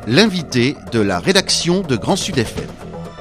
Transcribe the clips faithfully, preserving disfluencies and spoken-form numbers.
l'invité de la rédaction de Grand Sud F M.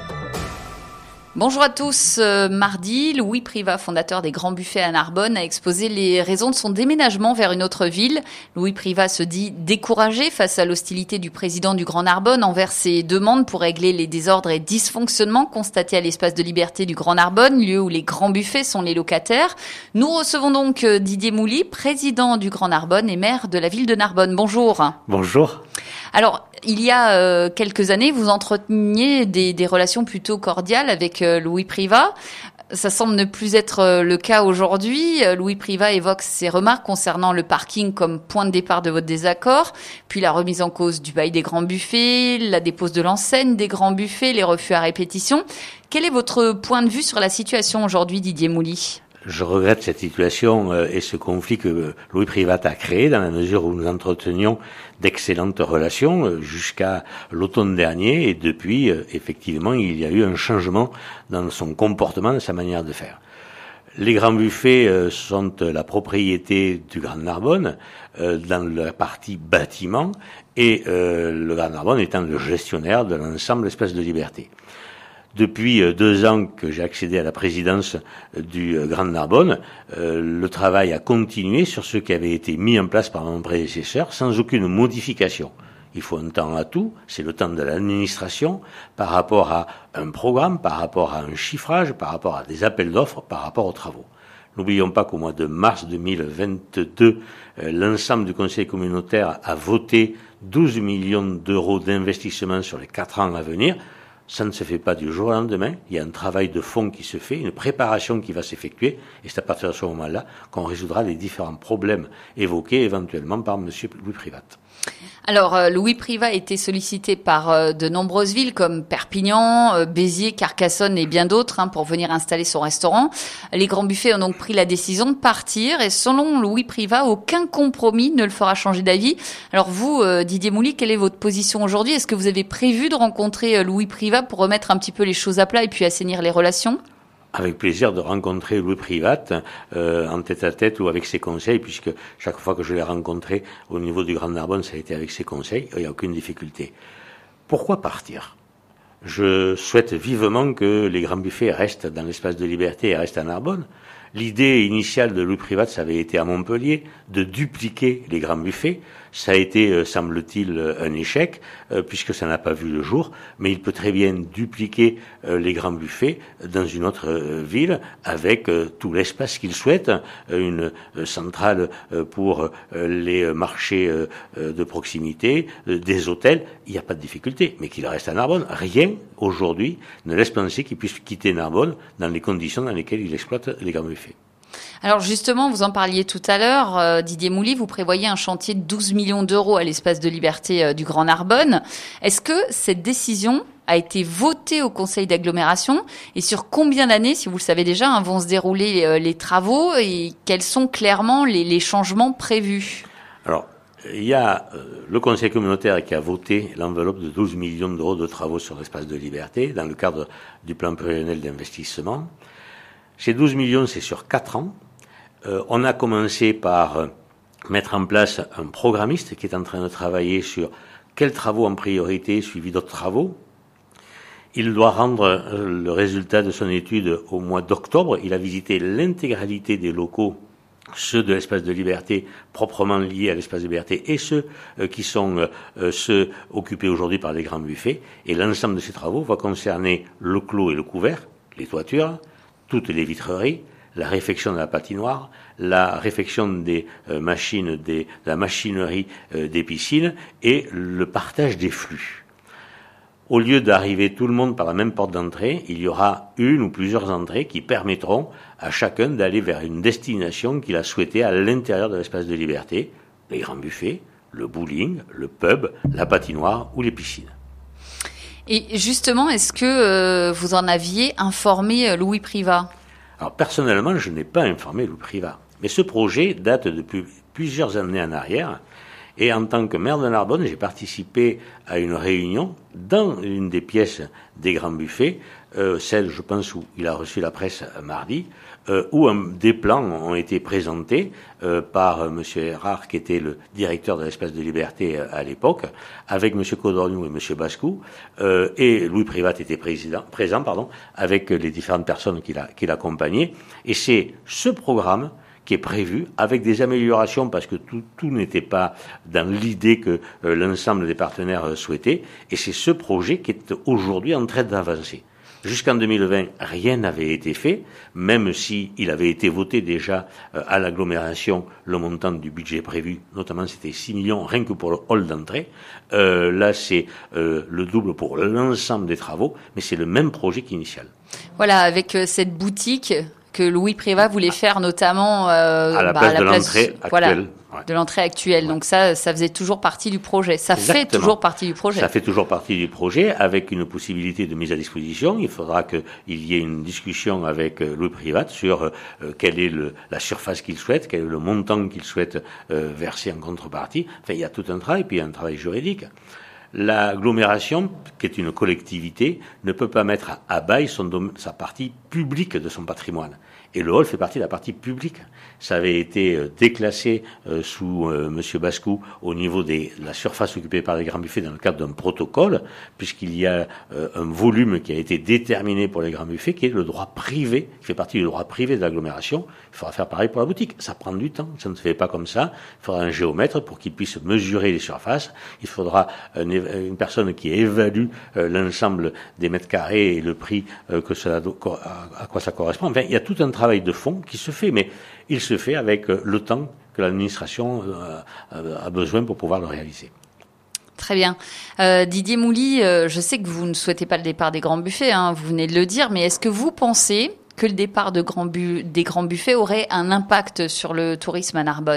Bonjour à tous. Euh, mardi, Louis Privat, fondateur des Grands Buffets à Narbonne, a exposé les raisons de son déménagement vers une autre ville. Louis Privat se dit découragé face à l'hostilité du président du Grand Narbonne envers ses demandes pour régler les désordres et dysfonctionnements constatés à l'espace de liberté du Grand Narbonne, lieu où les Grands Buffets sont les locataires. Nous recevons donc Didier Mouly, président du Grand Narbonne et maire de la ville de Narbonne. Bonjour. Bonjour. Alors, il y a euh, quelques années, vous entreteniez des, des relations plutôt cordiales avec euh, Louis Privat. Ça semble ne plus être euh, le cas aujourd'hui. Euh, Louis Privat évoque ses remarques concernant le parking comme point de départ de votre désaccord, puis la remise en cause du bail des Grands Buffets, la dépose de l'enseigne des Grands Buffets, les refus à répétition. Quel est votre point de vue sur la situation aujourd'hui, Didier Mouly ? Je regrette cette situation euh, et ce conflit que Louis Privat a créé dans la mesure où nous entretenions d'excellentes relations euh, jusqu'à l'automne dernier et depuis, euh, effectivement, il y a eu un changement dans son comportement, dans sa manière de faire. Les Grands Buffets euh, sont la propriété du Grand Narbonne euh, dans la partie bâtiment et euh, le Grand Narbonne étant le gestionnaire de l'ensemble de l'espace de liberté. Depuis deux ans que j'ai accédé à la présidence du Grand Narbonne, euh, le travail a continué sur ce qui avait été mis en place par mon prédécesseur sans aucune modification. Il faut un temps à tout, c'est le temps de l'administration par rapport à un programme, par rapport à un chiffrage, par rapport à des appels d'offres, par rapport aux travaux. N'oublions pas qu'au mois de mars deux mille vingt-deux, euh, l'ensemble du conseil communautaire a voté douze millions d'euros d'investissement sur les quatre ans à venir. Ça ne se fait pas du jour au lendemain. Il y a un travail de fond qui se fait, une préparation qui va s'effectuer, et c'est à partir de ce moment-là qu'on résoudra les différents problèmes évoqués éventuellement par M. Louis Privat. Alors, euh, Louis Privat a été sollicité par euh, de nombreuses villes comme Perpignan, euh, Béziers, Carcassonne et bien d'autres hein, pour venir installer son restaurant. Les Grands Buffets ont donc pris la décision de partir et selon Louis Privat, aucun compromis ne le fera changer d'avis. Alors vous, euh, Didier Mouly, quelle est votre position aujourd'hui ? Est-ce que vous avez prévu de rencontrer euh, Louis Privat pour remettre un petit peu les choses à plat et puis assainir les relations ? Avec plaisir de rencontrer Louis Privat euh, en tête-à-tête ou avec ses conseils, puisque chaque fois que je l'ai rencontré au niveau du Grand Narbonne, ça a été avec ses conseils, il n'y a aucune difficulté. Pourquoi partir ? Je souhaite vivement que les Grands Buffets restent dans l'espace de liberté et restent à Narbonne. L'idée initiale de Louis Privat, ça avait été à Montpellier, de dupliquer les Grands Buffets. Ça a été, euh, semble-t-il, un échec, euh, puisque ça n'a pas vu le jour. Mais il peut très bien dupliquer euh, les Grands Buffets dans une autre euh, ville, avec euh, tout l'espace qu'il souhaite, euh, une euh, centrale euh, pour euh, les marchés euh, de proximité, euh, des hôtels. Il n'y a pas de difficulté, mais qu'il reste à Narbonne. Rien, aujourd'hui, ne laisse penser qu'il puisse quitter Narbonne dans les conditions dans lesquelles il exploite les Grands Buffets. Alors justement, vous en parliez tout à l'heure, euh, Didier Mouly, vous prévoyez un chantier de douze millions d'euros à l'espace de liberté euh, du Grand Narbonne. Est-ce que cette décision a été votée au conseil d'agglomération et sur combien d'années, si vous le savez déjà, hein, vont se dérouler euh, les travaux et quels sont clairement les, les changements prévus ? Alors, il y a euh, le conseil communautaire qui a voté l'enveloppe de douze millions d'euros de travaux sur l'espace de liberté dans le cadre du plan pluriannuel d'investissement. Ces douze millions, c'est sur quatre ans. Euh, on a commencé par euh, mettre en place un programmiste qui est en train de travailler sur quels travaux en priorité, suivi d'autres travaux. Il doit rendre euh, le résultat de son étude au mois d'octobre. Il a visité l'intégralité des locaux, ceux de l'espace de liberté proprement liés à l'espace de liberté et ceux euh, qui sont euh, ceux occupés aujourd'hui par les Grands Buffets. Et l'ensemble de ces travaux va concerner le clos et le couvert, les toitures, toutes les vitreries, la réfection de la patinoire, la réfection des euh, machines, des, de la machinerie euh, des piscines et le partage des flux. Au lieu d'arriver tout le monde par la même porte d'entrée, il y aura une ou plusieurs entrées qui permettront à chacun d'aller vers une destination qu'il a souhaitée à l'intérieur de l'espace de liberté, les Grands Buffets, le bowling, le pub, la patinoire ou les piscines. Et justement, est-ce que euh, vous en aviez informé euh, Louis Privat ? Alors personnellement, je n'ai pas informé Louis Privat. Mais ce projet date depuis plusieurs années en arrière Et en tant que maire de Narbonne, j'ai participé à une réunion dans une des pièces des Grands Buffets, euh, celle, je pense, où il a reçu la presse mardi, euh, où un, des plans ont été présentés euh, par euh, M. Erard, qui était le directeur de l'Espace de Liberté euh, à l'époque, avec M. Codorniou et M. Bascou, euh, et Louis Privat était président, présent, pardon, avec les différentes personnes qui, l'a, qui l'accompagnaient. Et c'est ce programme qui est prévu, avec des améliorations, parce que tout, tout n'était pas dans l'idée que euh, l'ensemble des partenaires euh, souhaitaient, et c'est ce projet qui est aujourd'hui en train d'avancer. Jusqu'en deux mille vingt, rien n'avait été fait, même si il avait été voté déjà euh, à l'agglomération le montant du budget prévu, notamment c'était six millions rien que pour le hall d'entrée. Euh, là, c'est euh, le double pour l'ensemble des travaux, mais c'est le même projet qu'initial. Voilà, avec euh, cette boutique que Louis Privat voulait faire notamment euh, à la bah, place à la de place, l'entrée voilà, actuelle. Ouais. De l'entrée actuelle. Ouais. Donc ça, ça faisait toujours partie du projet. Ça Exactement. fait toujours partie du projet. Ça fait toujours partie du projet, avec une possibilité de mise à disposition. Il faudra qu'il y ait une discussion avec Louis Privat sur euh, quelle est le, la surface qu'il souhaite, quel est le montant qu'il souhaite euh, verser en contrepartie. Enfin, il y a tout un travail, puis il y a un travail juridique. L'agglomération, qui est une collectivité, ne peut pas mettre à, à bail son dom- sa partie publique de son patrimoine. Et le hall fait partie de la partie publique. Ça avait été euh, déclassé euh, sous euh, M. Bascou au niveau des, de la surface occupée par les Grands Buffets dans le cadre d'un protocole, puisqu'il y a euh, un volume qui a été déterminé pour les Grands Buffets, qui est le droit privé, qui fait partie du droit privé de l'agglomération. Il faudra faire pareil pour la boutique. Ça prend du temps. Ça ne se fait pas comme ça. Il faudra un géomètre pour qu'il puisse mesurer les surfaces. Il faudra un, une personne qui évalue euh, l'ensemble des mètres carrés et le prix euh, que cela, à, à quoi ça correspond. Enfin, il y a tout un travail de fond qui se fait, mais il se fait avec le temps que l'administration a besoin pour pouvoir le réaliser. Très bien. Euh, Didier Mouly, euh, je sais que vous ne souhaitez pas le départ des Grands Buffets, hein, vous venez de le dire, mais est-ce que vous pensez que le départ de grands bu- des Grands Buffets aurait un impact sur le tourisme à Narbonne ?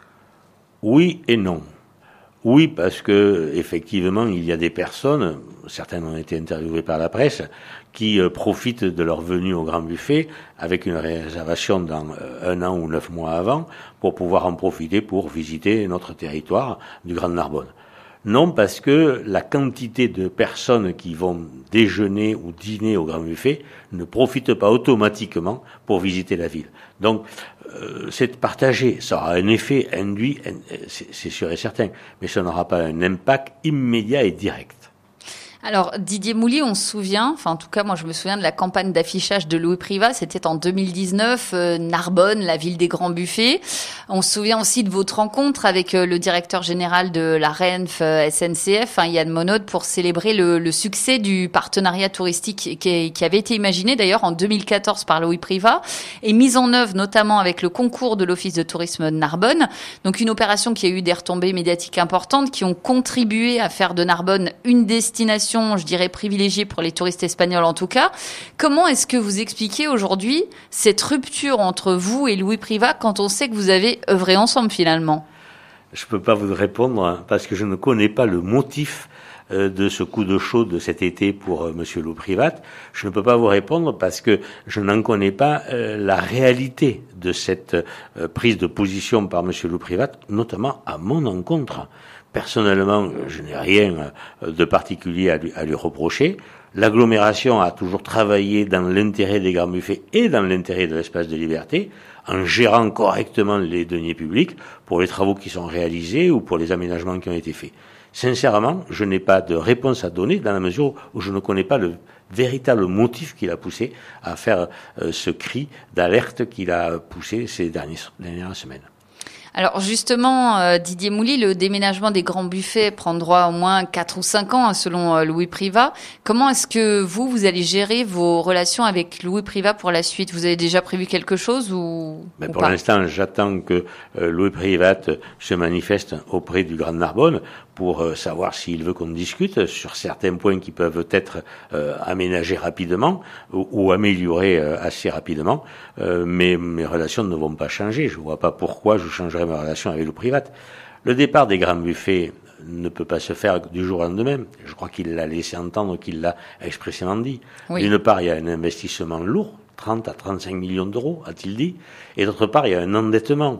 Oui et non. Oui, parce que effectivement, il y a des personnes, certaines ont été interviewées par la presse, qui euh, profitent de leur venue au Grand Buffet avec une réservation dans euh, un an ou neuf mois avant pour pouvoir en profiter pour visiter notre territoire du Grand Narbonne. Non, parce que la quantité de personnes qui vont déjeuner ou dîner au Grand Buffet ne profite pas automatiquement pour visiter la ville. Donc, euh, c'est partagé. Ça aura un effet induit, c'est, c'est sûr et certain, mais ça n'aura pas un impact immédiat et direct. Alors, Didier Mouly, on se souvient, enfin en tout cas moi je me souviens de la campagne d'affichage de Louis Privat, c'était en deux mille dix-neuf, euh, Narbonne, la ville des Grands Buffets. On se souvient aussi de votre rencontre avec euh, le directeur général de la Renf euh, S N C F, hein, Yann Monod, pour célébrer le, le succès du partenariat touristique qui, qui avait été imaginé d'ailleurs en deux mille quatorze par Louis Privat et mise en œuvre notamment avec le concours de l'Office de tourisme de Narbonne. Donc une opération qui a eu des retombées médiatiques importantes qui ont contribué à faire de Narbonne une destination, je dirais, privilégiée pour les touristes espagnols en tout cas. Comment est-ce que vous expliquez aujourd'hui cette rupture entre vous et Louis Privat quand on sait que vous avez œuvré ensemble finalement ? Je ne peux pas vous répondre parce que je ne connais pas le motif de ce coup de chaud de cet été pour Monsieur Louis Privat. Je ne peux pas vous répondre parce que je n'en connais pas euh, la réalité de cette euh, prise de position par Monsieur Louis Privat, notamment à mon encontre. Personnellement, je n'ai rien de particulier à lui, à lui reprocher. L'agglomération a toujours travaillé dans l'intérêt des Grands Buffets et dans l'intérêt de l'espace de liberté, en gérant correctement les deniers publics pour les travaux qui sont réalisés ou pour les aménagements qui ont été faits. Sincèrement, je n'ai pas de réponse à donner dans la mesure où je ne connais pas le véritable motif qui l'a poussé à faire euh, ce cri d'alerte qu'il a poussé ces dernières, dernières semaines. Alors justement, euh, Didier Mouly, le déménagement des Grands Buffets prendra au moins quatre ou cinq ans, hein, selon euh, Louis Privat. Comment est-ce que vous, vous allez gérer vos relations avec Louis Privat pour la suite ? Vous avez déjà prévu quelque chose ou, ben ou Pour pas ? l'instant, j'attends que euh, Louis Privat se manifeste auprès du Grand Narbonne pour euh, savoir s'il veut qu'on discute sur certains points qui peuvent être euh, aménagés rapidement ou, ou améliorés euh, assez rapidement. Euh, mais mes relations ne vont pas changer. Je ne vois pas pourquoi je changerais ma relation avec le Privat. Le départ des Grands Buffets ne peut pas se faire du jour au lendemain. Je crois qu'il l'a laissé entendre, qu'il l'a expressément dit. Oui. D'une part, il y a un investissement lourd, trente à trente-cinq millions d'euros, a-t-il dit. Et d'autre part, il y a un endettement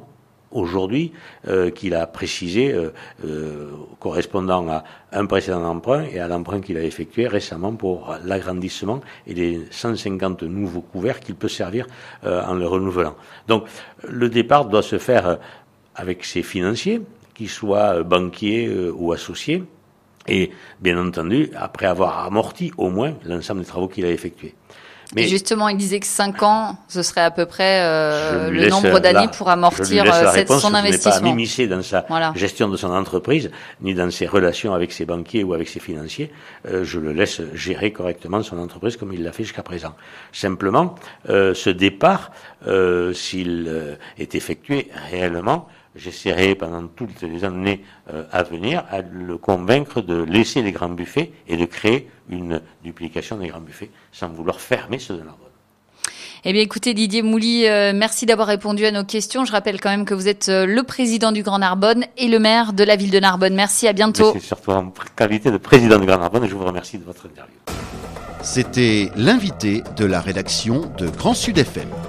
aujourd'hui euh, qu'il a précisé euh, euh, correspondant à un précédent emprunt et à l'emprunt qu'il a effectué récemment pour l'agrandissement et les cent cinquante nouveaux couverts qu'il peut servir euh, en le renouvelant. Donc le départ doit se faire euh, avec ses financiers, qu'ils soient banquiers euh, ou associés, et bien entendu après avoir amorti au moins l'ensemble des travaux qu'il a effectués. Mais et justement, il disait que cinq ans, ce serait à peu près euh, le laisse, nombre d'années là, pour amortir cette, son investissement. Je ne vais pas m'immiscer dans sa voilà. gestion de son entreprise, ni dans ses relations avec ses banquiers ou avec ses financiers. Euh, je le laisse gérer correctement son entreprise comme il l'a fait jusqu'à présent. Simplement, euh, ce départ, euh, s'il euh, est effectué réellement, j'essaierai pendant toutes les années euh, à venir à le convaincre de laisser les grands buffets et de créer une duplication des grands buffets sans vouloir fermer ceux de Narbonne. Eh bien, écoutez, Didier Mouly, euh, merci d'avoir répondu à nos questions. Je rappelle quand même que vous êtes euh, le président du Grand Narbonne et le maire de la ville de Narbonne. Merci, à bientôt. C'est surtout en qualité de président du Grand Narbonne et je vous remercie de votre interview. C'était l'invité de la rédaction de Grand Sud F M.